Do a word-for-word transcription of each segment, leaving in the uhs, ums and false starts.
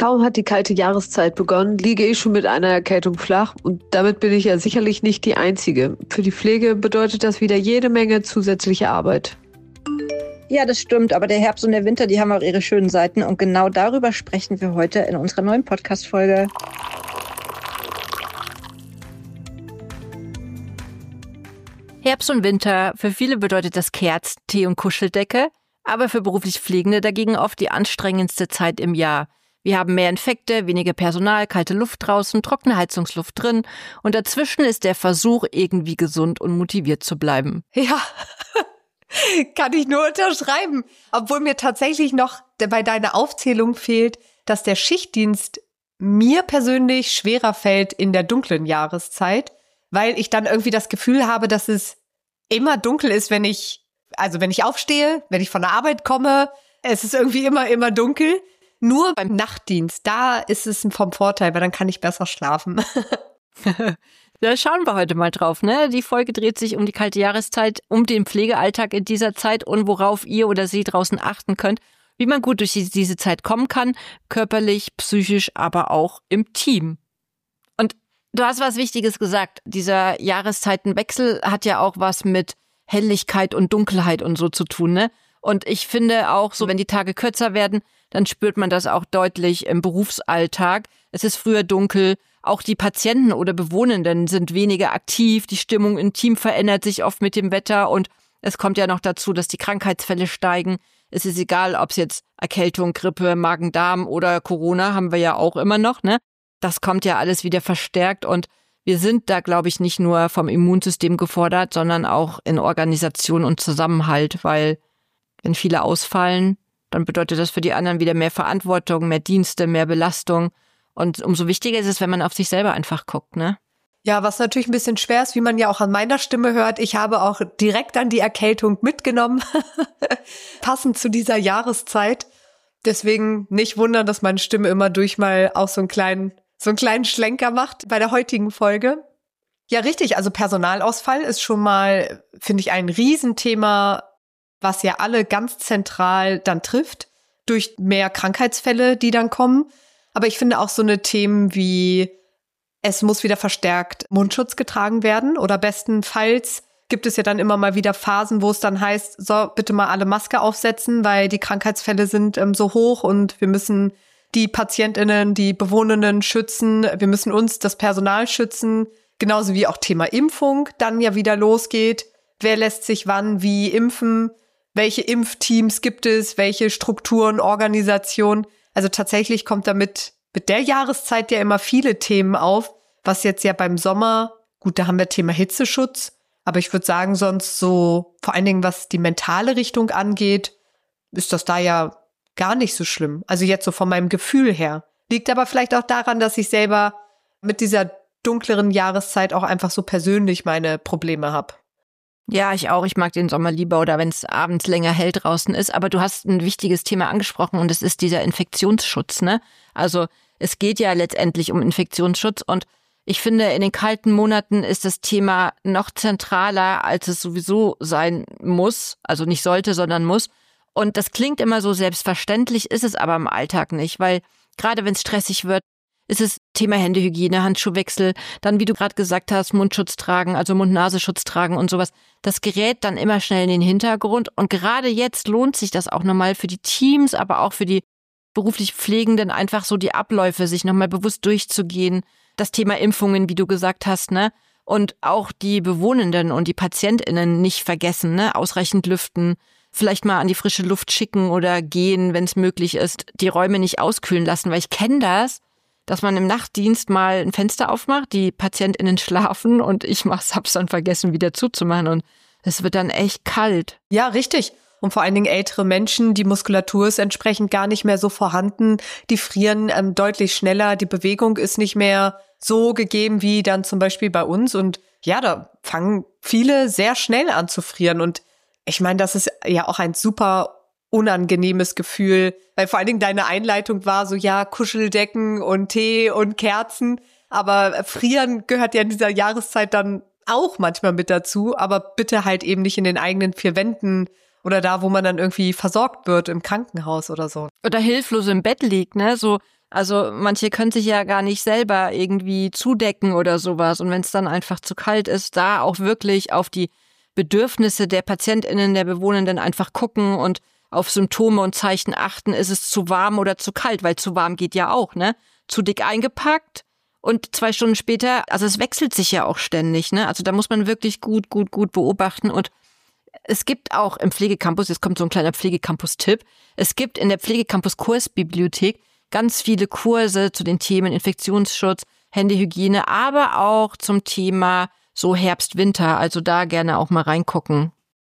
Kaum hat die kalte Jahreszeit begonnen, liege ich schon mit einer Erkältung flach und damit bin ich ja sicherlich nicht die Einzige. Für die Pflege bedeutet das wieder jede Menge zusätzliche Arbeit. Ja, das stimmt, aber der Herbst und der Winter, die haben auch ihre schönen Seiten und genau darüber sprechen wir heute in unserer neuen Podcast-Folge. Herbst und Winter, für viele bedeutet das Kerzen, Tee und Kuscheldecke, aber für beruflich Pflegende dagegen oft die anstrengendste Zeit im Jahr. Wir haben mehr Infekte, weniger Personal, kalte Luft draußen, trockene Heizungsluft drin und dazwischen ist der Versuch, irgendwie gesund und motiviert zu bleiben. Ja, kann ich nur unterschreiben. Obwohl mir tatsächlich noch bei deiner Aufzählung fehlt, dass der Schichtdienst mir persönlich schwerer fällt in der dunklen Jahreszeit, weil ich dann irgendwie das Gefühl habe, dass es immer dunkel ist, wenn ich, also wenn ich aufstehe, wenn ich von der Arbeit komme. Es ist irgendwie immer, immer dunkel. Nur beim Nachtdienst, da ist es vom Vorteil, weil dann kann ich besser schlafen. Da schauen wir heute mal drauf, ne? Die Folge dreht sich um die kalte Jahreszeit, um den Pflegealltag in dieser Zeit und worauf ihr oder sie draußen achten könnt, wie man gut durch diese Zeit kommen kann, körperlich, psychisch, aber auch im Team. Und du hast was Wichtiges gesagt. Dieser Jahreszeitenwechsel hat ja auch was mit Helligkeit und Dunkelheit und so zu tun, ne? Und ich finde auch so, wenn die Tage kürzer werden, dann spürt man das auch deutlich im Berufsalltag. Es ist früher dunkel. Auch die Patienten oder Bewohnenden sind weniger aktiv. Die Stimmung im Team verändert sich oft mit dem Wetter. Und es kommt ja noch dazu, dass die Krankheitsfälle steigen. Es ist egal, ob es jetzt Erkältung, Grippe, Magen-Darm oder Corona haben wir ja auch immer noch, ne? Das kommt ja alles wieder verstärkt. Und wir sind da, glaube ich, nicht nur vom Immunsystem gefordert, sondern auch in Organisation und Zusammenhalt. Weil wenn viele ausfallen, dann bedeutet das für die anderen wieder mehr Verantwortung, mehr Dienste, mehr Belastung. Und umso wichtiger ist es, wenn man auf sich selber einfach guckt, ne? Ja, was natürlich ein bisschen schwer ist, wie man ja auch an meiner Stimme hört. Ich habe auch direkt an die Erkältung mitgenommen, passend zu dieser Jahreszeit. Deswegen nicht wundern, dass meine Stimme immer durch mal auch so einen kleinen, so einen kleinen Schlenker macht bei der heutigen Folge. Ja, richtig. Also Personalausfall ist schon mal, finde ich, ein Riesenthema, was ja alle ganz zentral dann trifft, durch mehr Krankheitsfälle, die dann kommen. Aber ich finde auch so eine Themen wie, es muss wieder verstärkt Mundschutz getragen werden oder bestenfalls gibt es ja dann immer mal wieder Phasen, wo es dann heißt, so, bitte mal alle Maske aufsetzen, weil die Krankheitsfälle sind ähm, so hoch und wir müssen die PatientInnen, die Bewohnenden schützen, wir müssen uns, das Personal schützen, genauso wie auch Thema Impfung dann ja wieder losgeht. Wer lässt sich wann wie impfen? Welche Impfteams gibt es? Welche Strukturen, Organisationen? Also tatsächlich kommt damit mit der Jahreszeit ja immer viele Themen auf, was jetzt ja beim Sommer, gut, da haben wir Thema Hitzeschutz, aber ich würde sagen, sonst so, vor allen Dingen was die mentale Richtung angeht, ist das da ja gar nicht so schlimm. Also jetzt so von meinem Gefühl her. Liegt aber vielleicht auch daran, dass ich selber mit dieser dunkleren Jahreszeit auch einfach so persönlich meine Probleme habe. Ja, ich auch. Ich mag den Sommer lieber oder wenn es abends länger hell draußen ist. Aber du hast ein wichtiges Thema angesprochen und es ist dieser Infektionsschutz, ne? Also es geht ja letztendlich um Infektionsschutz und ich finde, in den kalten Monaten ist das Thema noch zentraler, als es sowieso sein muss. Also nicht sollte, sondern muss. Und das klingt immer so selbstverständlich, ist es aber im Alltag nicht, weil gerade wenn es stressig wird, ist es Thema Händehygiene, Handschuhwechsel, dann, wie du gerade gesagt hast, Mundschutz tragen, also Mund-Nasenschutz tragen und sowas. Das gerät dann immer schnell in den Hintergrund und gerade jetzt lohnt sich das auch nochmal für die Teams, aber auch für die beruflich Pflegenden einfach so die Abläufe, sich nochmal bewusst durchzugehen. Das Thema Impfungen, wie du gesagt hast, ne? Und auch die Bewohnenden und die PatientInnen nicht vergessen, ne? Ausreichend lüften, vielleicht mal an die frische Luft schicken oder gehen, wenn es möglich ist, die Räume nicht auskühlen lassen, weil ich kenne das, dass man im Nachtdienst mal ein Fenster aufmacht, die PatientInnen schlafen und ich hab's dann vergessen, wieder zuzumachen und es wird dann echt kalt. Ja, richtig. Und vor allen Dingen ältere Menschen, die Muskulatur ist entsprechend gar nicht mehr so vorhanden, die frieren ähm, deutlich schneller, die Bewegung ist nicht mehr so gegeben wie dann zum Beispiel bei uns und ja, da fangen viele sehr schnell an zu frieren und ich meine, das ist ja auch ein super unangenehmes Gefühl, weil vor allen Dingen deine Einleitung war so, ja, Kuscheldecken und Tee und Kerzen, aber Frieren gehört ja in dieser Jahreszeit dann auch manchmal mit dazu, aber bitte halt eben nicht in den eigenen vier Wänden oder da, wo man dann irgendwie versorgt wird im Krankenhaus oder so. Oder hilflos im Bett liegt, ne, so Also manche können sich ja gar nicht selber irgendwie zudecken oder sowas. Und wenn es dann einfach zu kalt ist, da auch wirklich auf die Bedürfnisse der PatientInnen, der Bewohnenden einfach gucken und auf Symptome und Zeichen achten, ist es zu warm oder zu kalt, weil zu warm geht ja auch, ne? Zu dick eingepackt und zwei Stunden später, also es wechselt sich ja auch ständig, ne? Also da muss man wirklich gut, gut, gut beobachten. Und es gibt auch im Pflegecampus, jetzt kommt so ein kleiner Pflegecampus-Tipp, es gibt in der Pflegecampus-Kursbibliothek ganz viele Kurse zu den Themen Infektionsschutz, Händehygiene, aber auch zum Thema so Herbst, Winter. Also da gerne auch mal reingucken.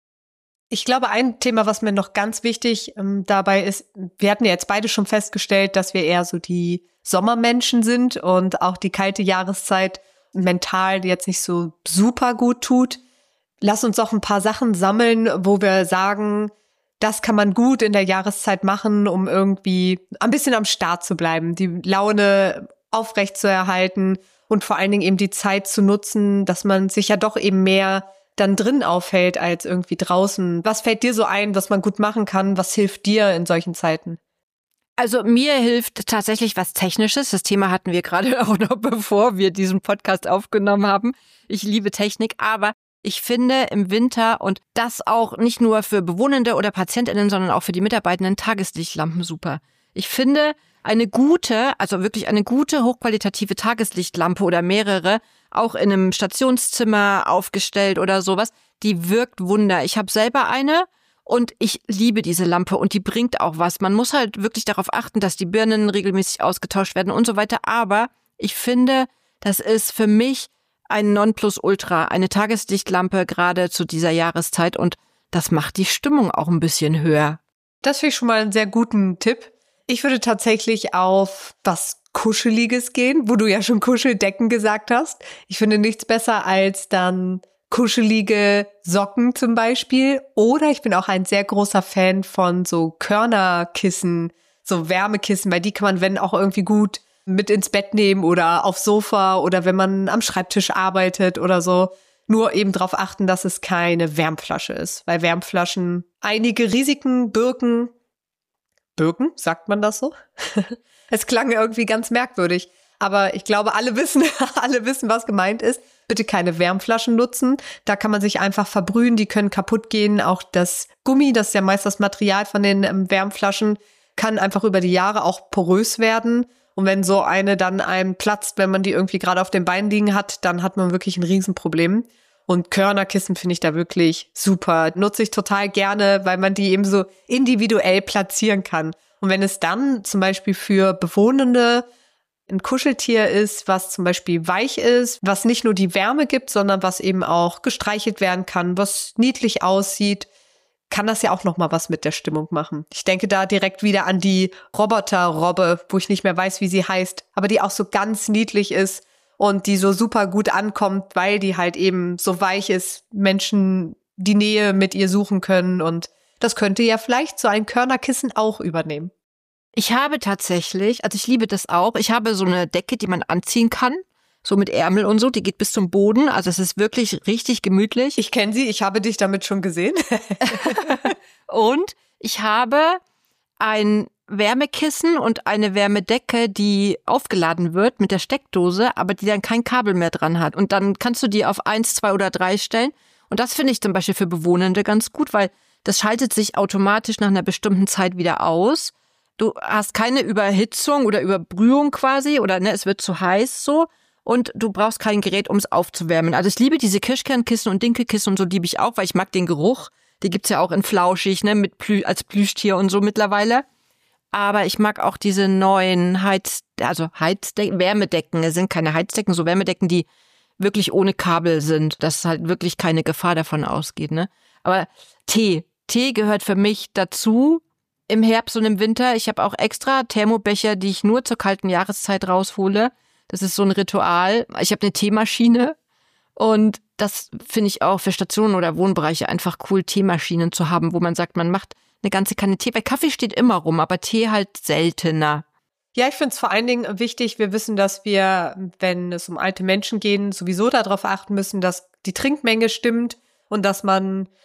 Ich glaube, ein Thema, was mir noch ganz wichtig ähm, dabei ist, wir hatten ja jetzt beide schon festgestellt, dass wir eher so die Sommermenschen sind und auch die kalte Jahreszeit mental jetzt nicht so super gut tut. Lass uns auch ein paar Sachen sammeln, wo wir sagen, das kann man gut in der Jahreszeit machen, um irgendwie ein bisschen am Start zu bleiben, die Laune aufrecht zu erhalten und vor allen Dingen eben die Zeit zu nutzen, dass man sich ja doch eben mehr dann drin aufhält als irgendwie draußen. Was fällt dir so ein, was man gut machen kann? Was hilft dir in solchen Zeiten? Also mir hilft tatsächlich was Technisches. Das Thema hatten wir gerade auch noch, bevor wir diesen Podcast aufgenommen haben. Ich liebe Technik, aber ich finde im Winter und das auch nicht nur für Bewohnende oder PatientInnen, sondern auch für die Mitarbeitenden Tageslichtlampen super. Ich finde eine gute, also wirklich eine gute, hochqualitative Tageslichtlampe oder mehrere, auch in einem Stationszimmer aufgestellt oder sowas, die wirkt Wunder. Ich habe selber eine und ich liebe diese Lampe und die bringt auch was. Man muss halt wirklich darauf achten, dass die Birnen regelmäßig ausgetauscht werden und so weiter. Aber ich finde, das ist für mich ein Nonplusultra, eine Tageslichtlampe gerade zu dieser Jahreszeit und das macht die Stimmung auch ein bisschen höher. Das finde ich schon mal einen sehr guten Tipp. Ich würde tatsächlich auf was Kuscheliges gehen, wo du ja schon Kuscheldecken gesagt hast. Ich finde nichts besser als dann kuschelige Socken zum Beispiel. Oder ich bin auch ein sehr großer Fan von so Körnerkissen, so Wärmekissen, weil die kann man, wenn auch irgendwie gut mit ins Bett nehmen oder aufs Sofa oder wenn man am Schreibtisch arbeitet oder so. Nur eben darauf achten, dass es keine Wärmflasche ist, weil Wärmflaschen einige Risiken birken. Birken, sagt man das so? Es klang irgendwie ganz merkwürdig. Aber ich glaube, alle wissen, alle wissen, was gemeint ist. Bitte keine Wärmflaschen nutzen. Da kann man sich einfach verbrühen, die können kaputt gehen. Auch das Gummi, das ist ja meist das Material von den ähm, Wärmflaschen, kann einfach über die Jahre auch porös werden. Und wenn so eine dann einem platzt, wenn man die irgendwie gerade auf dem Bein liegen hat, dann hat man wirklich ein Riesenproblem. Und Körnerkissen finde ich da wirklich super. Nutze ich total gerne, weil man die eben so individuell platzieren kann. Und wenn es dann zum Beispiel für Bewohnende ein Kuscheltier ist, was zum Beispiel weich ist, was nicht nur die Wärme gibt, sondern was eben auch gestreichelt werden kann, was niedlich aussieht, kann das ja auch noch mal was mit der Stimmung machen. Ich denke da direkt wieder an die Roboter-Robbe, wo ich nicht mehr weiß, wie sie heißt, aber die auch so ganz niedlich ist und die so super gut ankommt, weil die halt eben so weich ist, Menschen die Nähe mit ihr suchen können und das könnte ja vielleicht so ein Körnerkissen auch übernehmen. Ich habe tatsächlich, also ich liebe das auch, ich habe so eine Decke, die man anziehen kann, so mit Ärmel und so, die geht bis zum Boden, also es ist wirklich richtig gemütlich. Ich kenne sie, ich habe dich damit schon gesehen. Und ich habe ein Wärmekissen und eine Wärmedecke, die aufgeladen wird mit der Steckdose, aber die dann kein Kabel mehr dran hat. Und dann kannst du die auf eins, zwei oder drei stellen. Und das finde ich zum Beispiel für Bewohnende ganz gut, weil das schaltet sich automatisch nach einer bestimmten Zeit wieder aus. Du hast keine Überhitzung oder Überbrühung quasi oder ne, es wird zu heiß so. Und du brauchst kein Gerät, um es aufzuwärmen. Also ich liebe diese Kirschkernkissen und Dinkelkissen und so liebe ich auch, weil ich mag den Geruch. Die gibt's ja auch in flauschig, ne, mit Plü- als Plüschtier und so mittlerweile. Aber ich mag auch diese neuen Heiz, also Heizdecken, Wärmedecken. Es sind keine Heizdecken, so Wärmedecken, die wirklich ohne Kabel sind, dass halt wirklich keine Gefahr davon ausgeht, ne. Aber Tee, Tee gehört für mich dazu im Herbst und im Winter. Ich habe auch extra Thermobecher, die ich nur zur kalten Jahreszeit raushole. Das ist so ein Ritual. Ich habe eine Teemaschine und das finde ich auch für Stationen oder Wohnbereiche einfach cool, Teemaschinen zu haben, wo man sagt, man macht eine ganze Kanne Tee. Weil Kaffee steht immer rum, aber Tee halt seltener. Ja, ich finde es vor allen Dingen wichtig, wir wissen, dass wir, wenn es um alte Menschen geht, sowieso darauf achten müssen, dass die Trinkmenge stimmt und dass man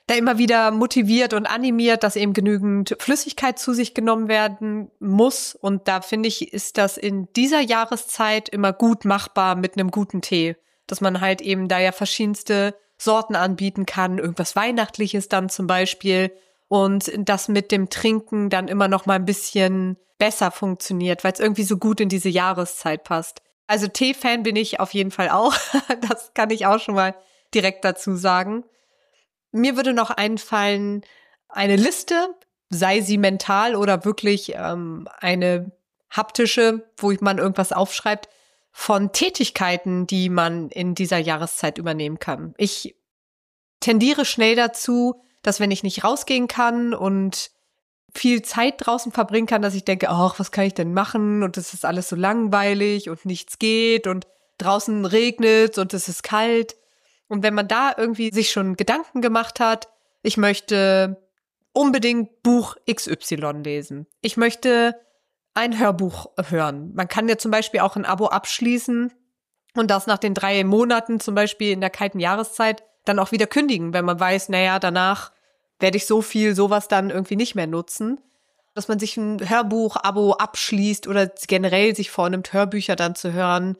da immer wieder motiviert und animiert, dass eben genügend Flüssigkeit zu sich genommen werden muss. Und da finde ich, ist das in dieser Jahreszeit immer gut machbar mit einem guten Tee. Dass man halt eben da ja verschiedenste Sorten anbieten kann, irgendwas Weihnachtliches dann zum Beispiel. Und das mit dem Trinken dann immer noch mal ein bisschen besser funktioniert, weil es irgendwie so gut in diese Jahreszeit passt. Also Tee-Fan bin ich auf jeden Fall auch. Das kann ich auch schon mal direkt dazu sagen. Mir würde noch einfallen, eine Liste, sei sie mental oder wirklich ähm, eine haptische, wo man irgendwas aufschreibt, von Tätigkeiten, die man in dieser Jahreszeit übernehmen kann. Ich tendiere schnell dazu, dass wenn ich nicht rausgehen kann und viel Zeit draußen verbringen kann, dass ich denke, ach, was kann ich denn machen? Und es ist alles so langweilig und nichts geht und draußen regnet und es ist kalt. Und wenn man da irgendwie sich schon Gedanken gemacht hat, ich möchte unbedingt Buch X Y lesen. Ich möchte ein Hörbuch hören. Man kann ja zum Beispiel auch ein Abo abschließen und das nach den drei Monaten zum Beispiel in der kalten Jahreszeit dann auch wieder kündigen, wenn man weiß, naja, danach werde ich so viel sowas dann irgendwie nicht mehr nutzen. Dass man sich ein Hörbuch-Abo abschließt oder generell sich vornimmt, Hörbücher dann zu hören,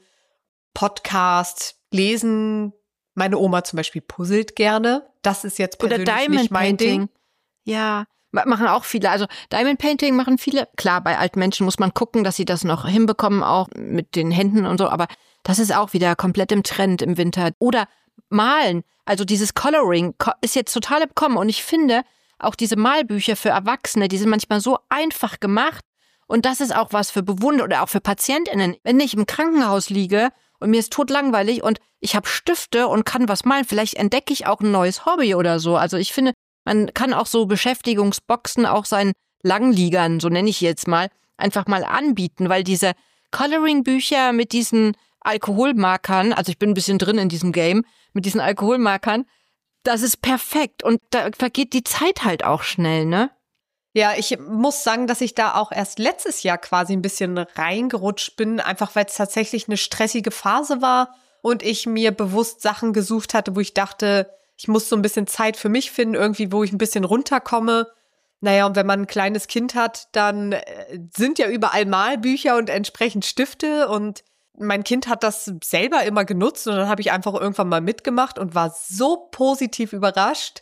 Podcast, lesen. Meine Oma zum Beispiel puzzelt gerne. Das ist jetzt persönlich oder Diamond nicht mein Painting. Ding. Ja, machen auch viele. Also Diamond Painting machen viele. Klar, bei alten Menschen muss man gucken, dass sie das noch hinbekommen, auch mit den Händen und so. Aber das ist auch wieder komplett im Trend im Winter. Oder Malen. Also dieses Coloring ist jetzt total im Kommen. Und ich finde, auch diese Malbücher für Erwachsene, die sind manchmal so einfach gemacht. Und das ist auch was für Bewunder oder auch für PatientInnen. Wenn ich im Krankenhaus liege und mir ist totlangweilig und ich habe Stifte und kann was malen, vielleicht entdecke ich auch ein neues Hobby oder so. Also ich finde, man kann auch so Beschäftigungsboxen auch seinen Langliegern, so nenne ich jetzt mal, einfach mal anbieten, weil diese Coloring-Bücher mit diesen Alkoholmarkern, also ich bin ein bisschen drin in diesem Game, mit diesen Alkoholmarkern, das ist perfekt und da vergeht die Zeit halt auch schnell, ne? Ja, ich muss sagen, dass ich da auch erst letztes Jahr quasi ein bisschen reingerutscht bin, einfach weil es tatsächlich eine stressige Phase war und ich mir bewusst Sachen gesucht hatte, wo ich dachte, ich muss so ein bisschen Zeit für mich finden, irgendwie, wo ich ein bisschen runterkomme. Naja, und wenn man ein kleines Kind hat, dann sind ja überall Malbücher und entsprechend Stifte und mein Kind hat das selber immer genutzt und dann habe ich einfach irgendwann mal mitgemacht und war so positiv überrascht,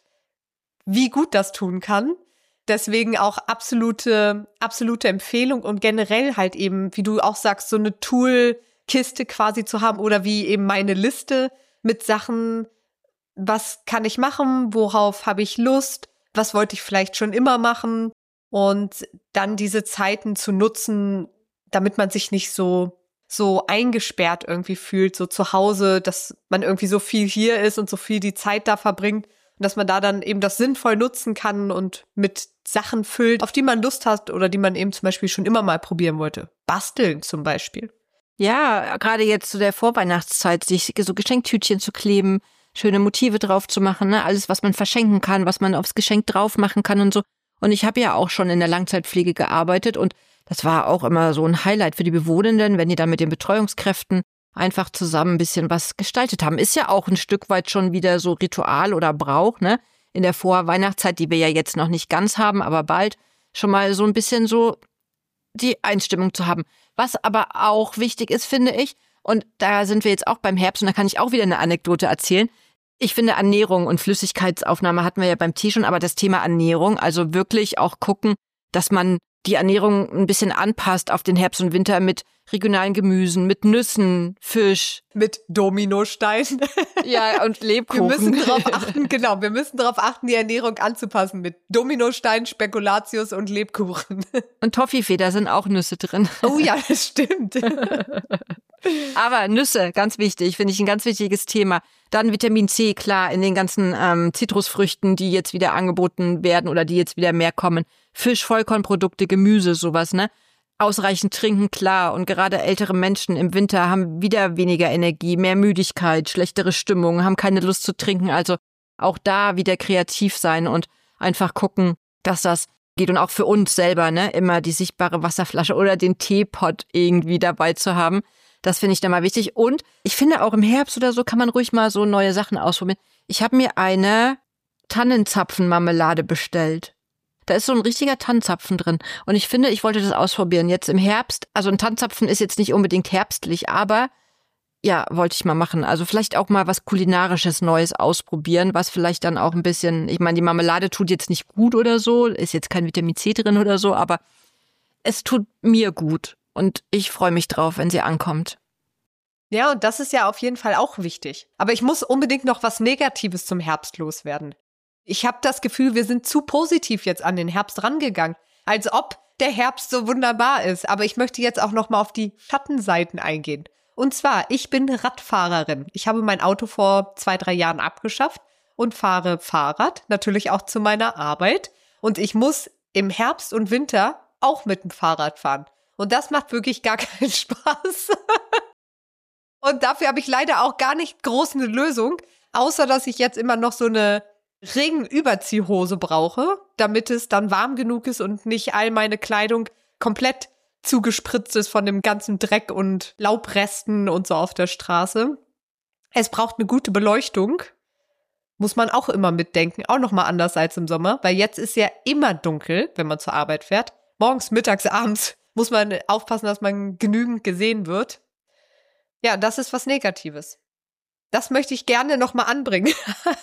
wie gut das tun kann. Deswegen auch absolute, absolute Empfehlung und generell halt eben, wie du auch sagst, so eine Toolkiste quasi zu haben oder wie eben meine Liste mit Sachen, was kann ich machen, worauf habe ich Lust, was wollte ich vielleicht schon immer machen und dann diese Zeiten zu nutzen, damit man sich nicht so so eingesperrt irgendwie fühlt, so zu Hause, dass man irgendwie so viel hier ist und so viel die Zeit da verbringt und dass man da dann eben das sinnvoll nutzen kann und mit Sachen füllt, auf die man Lust hat oder die man eben zum Beispiel schon immer mal probieren wollte. Basteln zum Beispiel. Ja, gerade jetzt zu der Vorweihnachtszeit, sich so Geschenktütchen zu kleben, schöne Motive drauf zu machen, ne? Alles, was man verschenken kann, was man aufs Geschenk drauf machen kann und so. Und ich habe ja auch schon in der Langzeitpflege gearbeitet und das war auch immer so ein Highlight für die Bewohnenden, wenn die da mit den Betreuungskräften einfach zusammen ein bisschen was gestaltet haben. Ist ja auch ein Stück weit schon wieder so Ritual oder Brauch, ne? In der Vorweihnachtszeit, die wir ja jetzt noch nicht ganz haben, aber bald schon mal so ein bisschen so die Einstimmung zu haben. Was aber auch wichtig ist, finde ich, und da sind wir jetzt auch beim Herbst und da kann ich auch wieder eine Anekdote erzählen. Ich finde Ernährung und Flüssigkeitsaufnahme hatten wir ja beim Tee schon, aber das Thema Ernährung, also wirklich auch gucken, dass man die Ernährung ein bisschen anpasst auf den Herbst und Winter mit regionalen Gemüsen, mit Nüssen, Fisch. Mit Dominosteinen. Ja, und Lebkuchen. Wir müssen darauf achten, genau, wir müssen darauf achten, die Ernährung anzupassen mit Dominosteinen, Spekulatius und Lebkuchen. Und Toffifee, da sind auch Nüsse drin. Oh ja, das stimmt. Aber Nüsse, ganz wichtig, finde ich ein ganz wichtiges Thema. Dann Vitamin C, klar, in den ganzen ähm, Zitrusfrüchten, die jetzt wieder angeboten werden oder die jetzt wieder mehr kommen. Fisch, Vollkornprodukte, Gemüse, sowas, ne? Ausreichend trinken, klar. Und gerade ältere Menschen im Winter haben wieder weniger Energie, mehr Müdigkeit, schlechtere Stimmung, haben keine Lust zu trinken. Also auch da wieder kreativ sein und einfach gucken, dass das geht. Und auch für uns selber, ne? Immer die sichtbare Wasserflasche oder den Teepot irgendwie dabei zu haben. Das finde ich dann mal wichtig. Und ich finde auch im Herbst oder so kann man ruhig mal so neue Sachen ausprobieren. Ich habe mir eine Tannenzapfenmarmelade bestellt. Da ist so ein richtiger Tannenzapfen drin. Und ich finde, ich wollte das ausprobieren. Jetzt im Herbst, also ein Tannenzapfen ist jetzt nicht unbedingt herbstlich, aber ja, wollte ich mal machen. Also vielleicht auch mal was Kulinarisches Neues ausprobieren, was vielleicht dann auch ein bisschen, ich meine, die Marmelade tut jetzt nicht gut oder so, ist jetzt kein Vitamin C drin oder so, aber es tut mir gut. Und ich freue mich drauf, wenn sie ankommt. Ja, und das ist ja auf jeden Fall auch wichtig. Aber ich muss unbedingt noch was Negatives zum Herbst loswerden. Ich habe das Gefühl, wir sind zu positiv jetzt an den Herbst rangegangen, als ob der Herbst so wunderbar ist. Aber ich möchte jetzt auch noch mal auf die Schattenseiten eingehen. Und zwar, ich bin Radfahrerin. Ich habe mein Auto vor zwei, drei Jahren abgeschafft und fahre Fahrrad, natürlich auch zu meiner Arbeit. Und ich muss im Herbst und Winter auch mit dem Fahrrad fahren. Und das macht wirklich gar keinen Spaß. Und dafür habe ich leider auch gar nicht groß eine Lösung, außer dass ich jetzt immer noch so eine Regenüberziehhose brauche, damit es dann warm genug ist und nicht all meine Kleidung komplett zugespritzt ist von dem ganzen Dreck und Laubresten und so auf der Straße. Es braucht eine gute Beleuchtung. Muss man auch immer mitdenken. Auch nochmal anders als im Sommer, weil jetzt ist ja immer dunkel, wenn man zur Arbeit fährt. Morgens, mittags, abends muss man aufpassen, dass man genügend gesehen wird. Ja, das ist was Negatives. Das möchte ich gerne nochmal anbringen.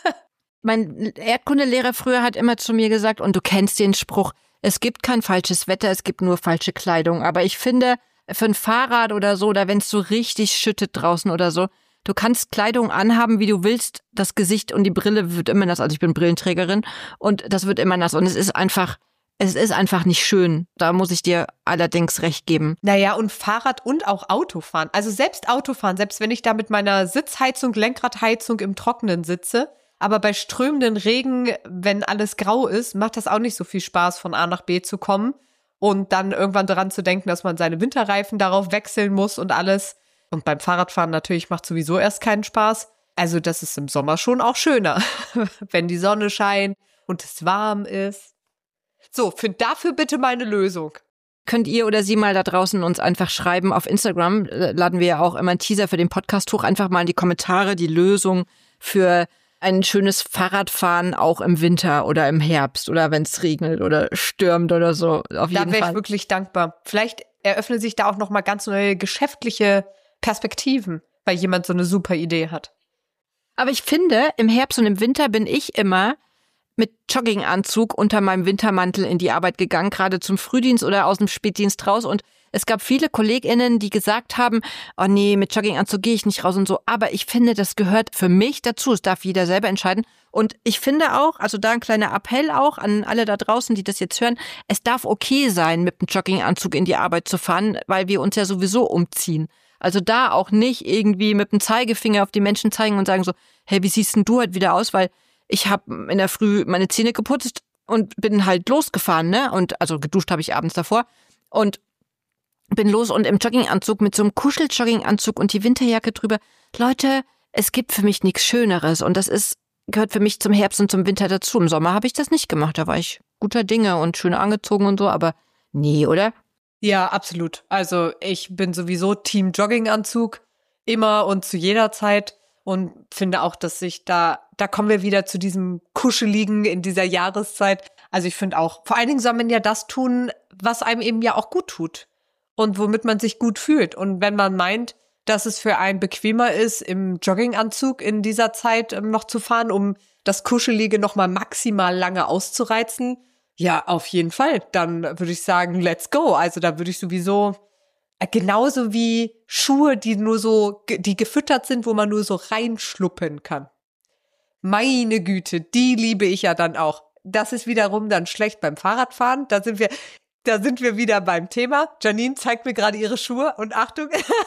Mein Erdkundelehrer früher hat immer zu mir gesagt, und du kennst den Spruch, es gibt kein falsches Wetter, es gibt nur falsche Kleidung. Aber ich finde, für ein Fahrrad oder so, oder wenn es so richtig schüttet draußen oder so, du kannst Kleidung anhaben, wie du willst. Das Gesicht und die Brille wird immer nass. Also ich bin Brillenträgerin und das wird immer nass. Und es ist einfach, es ist einfach nicht schön. Da muss ich dir allerdings recht geben. Naja, und Fahrrad und auch Autofahren. Also selbst Autofahren, selbst wenn ich da mit meiner Sitzheizung, Lenkradheizung im Trockenen sitze, aber bei strömenden Regen, wenn alles grau ist, macht das auch nicht so viel Spaß, von A nach B zu kommen und dann irgendwann daran zu denken, dass man seine Winterreifen darauf wechseln muss und alles. Und beim Fahrradfahren natürlich macht sowieso erst keinen Spaß. Also das ist im Sommer schon auch schöner, wenn die Sonne scheint und es warm ist. So, find dafür bitte mal eine Lösung. Könnt ihr oder sie mal da draußen uns einfach schreiben. Auf Instagram laden wir ja auch immer einen Teaser für den Podcast hoch. Einfach mal in die Kommentare die Lösung für ein schönes Fahrradfahren auch im Winter oder im Herbst oder wenn es regnet oder stürmt oder so. Auf jeden Fall. Da wäre ich wirklich dankbar. Vielleicht eröffnen sich da auch noch mal ganz neue geschäftliche Perspektiven, weil jemand so eine super Idee hat. Aber ich finde, im Herbst und im Winter bin ich immer mit Jogginganzug unter meinem Wintermantel in die Arbeit gegangen, gerade zum Frühdienst oder aus dem Spätdienst raus. Und es gab viele KollegInnen, die gesagt haben, oh nee, mit Jogginganzug gehe ich nicht raus und so. Aber ich finde, das gehört für mich dazu. Es darf jeder selber entscheiden. Und ich finde auch, also da ein kleiner Appell auch an alle da draußen, die das jetzt hören, es darf okay sein, mit dem Jogginganzug in die Arbeit zu fahren, weil wir uns ja sowieso umziehen. Also da auch nicht irgendwie mit dem Zeigefinger auf die Menschen zeigen und sagen so, hey, wie siehst denn du heute wieder aus? Weil ich habe in der Früh meine Zähne geputzt und bin halt losgefahren, ne? Und also geduscht habe ich abends davor und bin los und im Jogginganzug mit so einem Kuschel-Jogginganzug und die Winterjacke drüber. Leute, es gibt für mich nichts Schöneres und das ist gehört für mich zum Herbst und zum Winter dazu. Im Sommer habe ich das nicht gemacht, da war ich guter Dinge und schön angezogen und so, aber nee, oder? Ja, absolut. Also ich bin sowieso Team Jogginganzug, immer und zu jeder Zeit und finde auch, dass sich da, da kommen wir wieder zu diesem Kuscheligen in dieser Jahreszeit. Also ich finde auch, vor allen Dingen soll man ja das tun, was einem eben ja auch gut tut und womit man sich gut fühlt. Und wenn man meint, dass es für einen bequemer ist, im Jogginganzug in dieser Zeit noch zu fahren, um das Kuschelige noch mal maximal lange auszureizen, ja, auf jeden Fall. Dann würde ich sagen, let's go. Also da würde ich sowieso, genauso wie Schuhe, die nur so, die gefüttert sind, wo man nur so reinschluppen kann. Meine Güte, die liebe ich ja dann auch. Das ist wiederum dann schlecht beim Fahrradfahren. Da sind wir, da sind wir wieder beim Thema. Janine zeigt mir gerade ihre Schuhe und Achtung,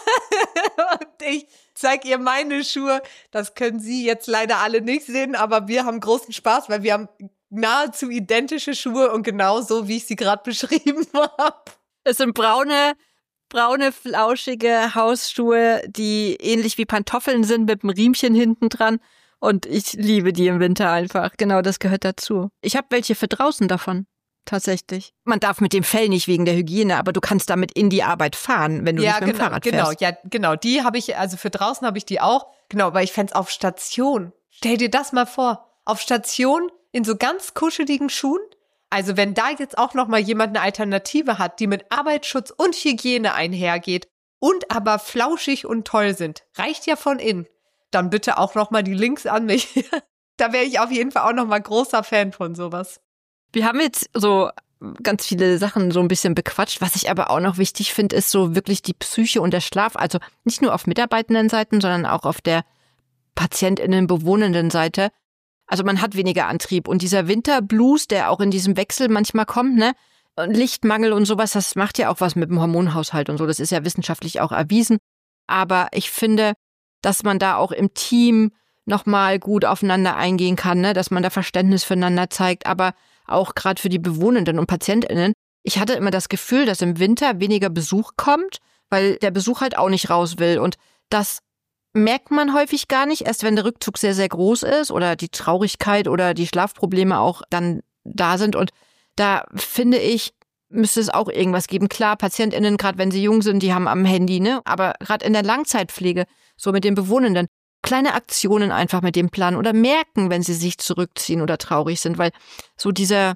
und ich zeige ihr meine Schuhe. Das können Sie jetzt leider alle nicht sehen, aber wir haben großen Spaß, weil wir haben nahezu identische Schuhe und genau so, wie ich sie gerade beschrieben habe. Es sind braune, braune, flauschige Hausschuhe, die ähnlich wie Pantoffeln sind mit einem Riemchen hinten dran. Und ich liebe die im Winter einfach. Genau, das gehört dazu. Ich habe welche für draußen davon. Tatsächlich. Man darf mit dem Fell nicht wegen der Hygiene, aber du kannst damit in die Arbeit fahren, wenn du ja, nicht mit genau, dem Fahrrad genau, fährst. Ja, genau. Die habe ich, also für draußen habe ich die auch. Genau, weil ich fände es auf Station. Stell dir das mal vor. Auf Station in so ganz kuscheligen Schuhen. Also wenn da jetzt auch noch mal jemand eine Alternative hat, die mit Arbeitsschutz und Hygiene einhergeht und aber flauschig und toll sind, reicht ja von innen. Dann bitte auch noch mal die Links an mich. Da wäre ich auf jeden Fall auch noch mal großer Fan von sowas. Wir haben jetzt so ganz viele Sachen so ein bisschen bequatscht. Was ich aber auch noch wichtig finde, ist so wirklich die Psyche und der Schlaf. Also nicht nur auf Mitarbeitendenseiten, sondern auch auf der PatientInnen, bewohnenden Seite. Also man hat weniger Antrieb. Und dieser Winterblues, der auch in diesem Wechsel manchmal kommt, ne, Lichtmangel und sowas, das macht ja auch was mit dem Hormonhaushalt und so. Das ist ja wissenschaftlich auch erwiesen. Aber ich finde, dass man da auch im Team nochmal gut aufeinander eingehen kann, ne, dass man da Verständnis füreinander zeigt. Aber auch gerade für die Bewohnenden und PatientInnen. Ich hatte immer das Gefühl, dass im Winter weniger Besuch kommt, weil der Besuch halt auch nicht raus will. Und das merkt man häufig gar nicht, erst wenn der Rückzug sehr, sehr groß ist oder die Traurigkeit oder die Schlafprobleme auch dann da sind. Und da finde ich, müsste es auch irgendwas geben. Klar, PatientInnen, gerade wenn sie jung sind, die haben am Handy, ne? Aber gerade in der Langzeitpflege, so mit den Bewohnenden, kleine Aktionen einfach mit dem planen oder merken, wenn sie sich zurückziehen oder traurig sind, weil so diese,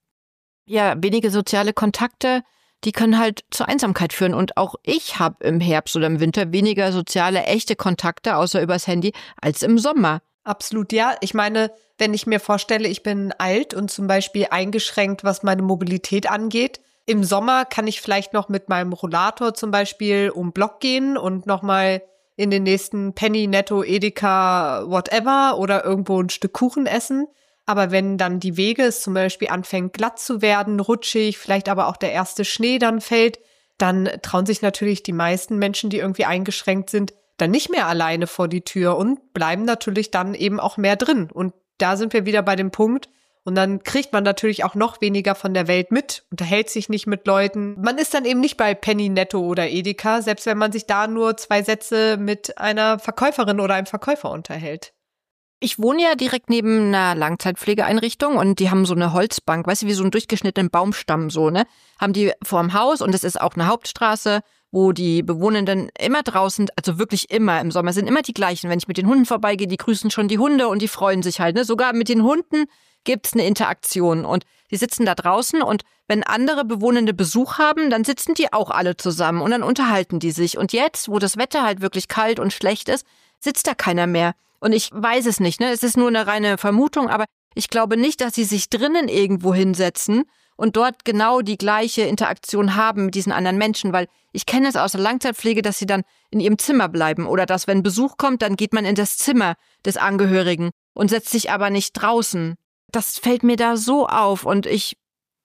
ja, wenige soziale Kontakte, die können halt zur Einsamkeit führen. Und auch ich habe im Herbst oder im Winter weniger soziale, echte Kontakte, außer übers Handy, als im Sommer. Absolut, ja. Ich meine, wenn ich mir vorstelle, ich bin alt und zum Beispiel eingeschränkt, was meine Mobilität angeht. Im Sommer kann ich vielleicht noch mit meinem Rollator zum Beispiel um Block gehen und nochmal in den nächsten Penny, Netto, Edeka, whatever oder irgendwo ein Stück Kuchen essen. Aber wenn dann die Wege es zum Beispiel anfängt glatt zu werden, rutschig, vielleicht aber auch der erste Schnee dann fällt, dann trauen sich natürlich die meisten Menschen, die irgendwie eingeschränkt sind, dann nicht mehr alleine vor die Tür und bleiben natürlich dann eben auch mehr drin. Und da sind wir wieder bei dem Punkt, und dann kriegt man natürlich auch noch weniger von der Welt mit, unterhält sich nicht mit Leuten. Man ist dann eben nicht bei Penny, Netto oder Edeka, selbst wenn man sich da nur zwei Sätze mit einer Verkäuferin oder einem Verkäufer unterhält. Ich wohne ja direkt neben einer Langzeitpflegeeinrichtung und die haben so eine Holzbank, weißt du, wie so einen durchgeschnittenen Baumstamm so, ne? Haben die vorm Haus und es ist auch eine Hauptstraße, wo die Bewohnenden immer draußen, also wirklich immer im Sommer, sind immer die gleichen. Wenn ich mit den Hunden vorbeigehe, die grüßen schon die Hunde und die freuen sich halt, ne? Sogar mit den Hunden gibt's eine Interaktion und die sitzen da draußen und wenn andere Bewohnende Besuch haben, dann sitzen die auch alle zusammen und dann unterhalten die sich. Und jetzt, wo das Wetter halt wirklich kalt und schlecht ist, sitzt da keiner mehr. Und ich weiß es nicht, ne? Es ist nur eine reine Vermutung, aber ich glaube nicht, dass sie sich drinnen irgendwo hinsetzen und dort genau die gleiche Interaktion haben mit diesen anderen Menschen, weil ich kenne es aus der Langzeitpflege, dass sie dann in ihrem Zimmer bleiben oder dass, wenn Besuch kommt, dann geht man in das Zimmer des Angehörigen und setzt sich aber nicht draußen. Das fällt mir da so auf und ich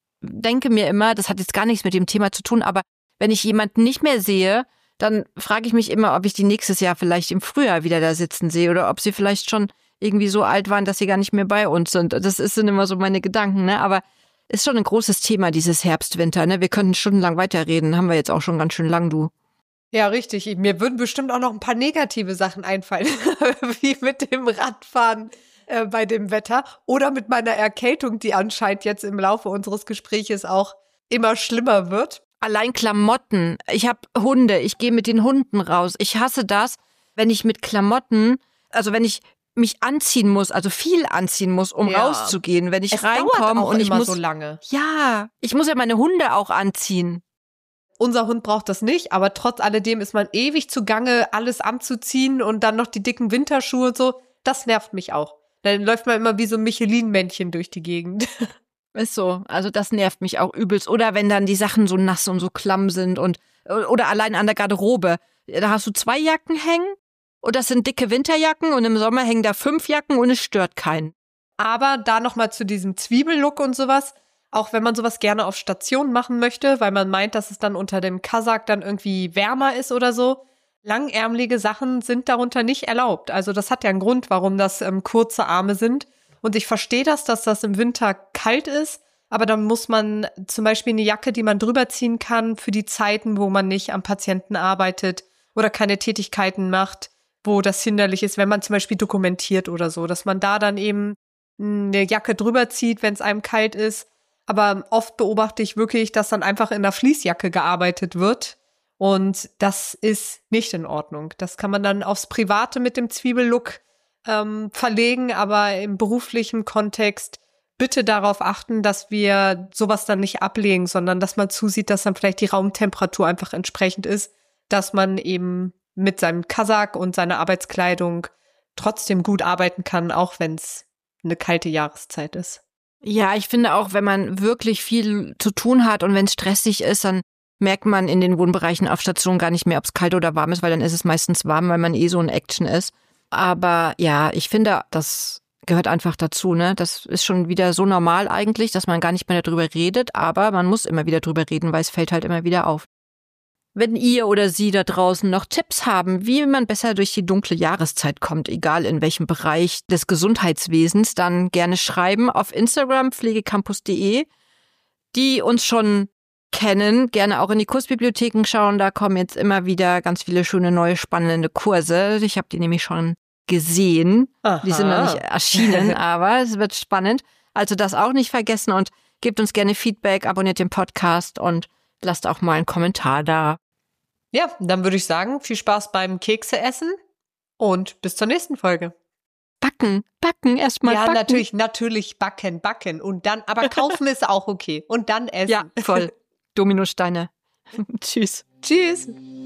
denke mir immer, das hat jetzt gar nichts mit dem Thema zu tun, aber wenn ich jemanden nicht mehr sehe, dann frage ich mich immer, ob ich die nächstes Jahr vielleicht im Frühjahr wieder da sitzen sehe oder ob sie vielleicht schon irgendwie so alt waren, dass sie gar nicht mehr bei uns sind. Das sind immer so meine Gedanken, ne? Aber ist schon ein großes Thema, dieses Herbst-Winter, ne? Wir könnten stundenlang weiterreden, haben wir jetzt auch schon ganz schön lang, du. Ja, richtig. Mir würden bestimmt auch noch ein paar negative Sachen einfallen, wie mit dem Radfahren äh, bei dem Wetter oder mit meiner Erkältung, die anscheinend jetzt im Laufe unseres Gespräches auch immer schlimmer wird. Allein Klamotten. Ich habe Hunde, ich gehe mit den Hunden raus. Ich hasse das, wenn ich mit Klamotten, also wenn ich mich anziehen muss, also viel anziehen muss, um ja. rauszugehen, wenn ich es reinkomme und ich immer muss so lange. Ja, ich muss ja meine Hunde auch anziehen. Unser Hund braucht das nicht, aber trotz alledem ist man ewig zugange, alles anzuziehen und dann noch die dicken Winterschuhe und so. Das nervt mich auch. Dann läuft man immer wie so ein Michelin-Männchen durch die Gegend. Ist so, also das nervt mich auch übelst. Oder wenn dann die Sachen so nass und so klamm sind und oder allein an der Garderobe. Da hast du zwei Jacken hängen und das sind dicke Winterjacken und im Sommer hängen da fünf Jacken und es stört keinen. Aber da nochmal zu diesem Zwiebellook und sowas, auch wenn man sowas gerne auf Station machen möchte, weil man meint, dass es dann unter dem Kasak dann irgendwie wärmer ist oder so. Langärmelige Sachen sind darunter nicht erlaubt. Also das hat ja einen Grund, warum das ähm, kurze Arme sind. Und ich verstehe das, dass das im Winter kalt ist, aber dann muss man zum Beispiel eine Jacke, die man drüber ziehen kann für die Zeiten, wo man nicht am Patienten arbeitet oder keine Tätigkeiten macht, wo das hinderlich ist, wenn man zum Beispiel dokumentiert oder so, dass man da dann eben eine Jacke drüber zieht, wenn es einem kalt ist. Aber oft beobachte ich wirklich, dass dann einfach in einer Fließjacke gearbeitet wird und das ist nicht in Ordnung. Das kann man dann aufs Private mit dem Zwiebellook Ähm, verlegen, aber im beruflichen Kontext bitte darauf achten, dass wir sowas dann nicht ablegen, sondern dass man zusieht, dass dann vielleicht die Raumtemperatur einfach entsprechend ist, dass man eben mit seinem Kasak und seiner Arbeitskleidung trotzdem gut arbeiten kann, auch wenn es eine kalte Jahreszeit ist. Ja, ich finde auch, wenn man wirklich viel zu tun hat und wenn es stressig ist, dann merkt man in den Wohnbereichen auf Station gar nicht mehr, ob es kalt oder warm ist, weil dann ist es meistens warm, weil man eh so in Action ist. Aber ja, ich finde, das gehört einfach dazu, ne? Das ist schon wieder so normal eigentlich, dass man gar nicht mehr darüber redet, aber man muss immer wieder drüber reden, weil es fällt halt immer wieder auf. Wenn ihr oder Sie da draußen noch Tipps haben, wie man besser durch die dunkle Jahreszeit kommt, egal in welchem Bereich des Gesundheitswesens, dann gerne schreiben auf Instagram pflegecampus punkt de. Die uns schon kennen, gerne auch in die Kursbibliotheken schauen. Da kommen jetzt immer wieder ganz viele schöne neue spannende Kurse. Ich habe die nämlich schon gesehen. Aha. Die sind noch nicht erschienen, aber es wird spannend. Also das auch nicht vergessen und gebt uns gerne Feedback, abonniert den Podcast und lasst auch mal einen Kommentar da. Ja, dann würde ich sagen, viel Spaß beim Kekse essen und bis zur nächsten Folge. Backen, backen, erstmal ja, backen. Ja, natürlich, natürlich backen, backen und dann, aber kaufen ist auch okay und dann essen. Ja, voll. Dominosteine. Tschüss. Tschüss.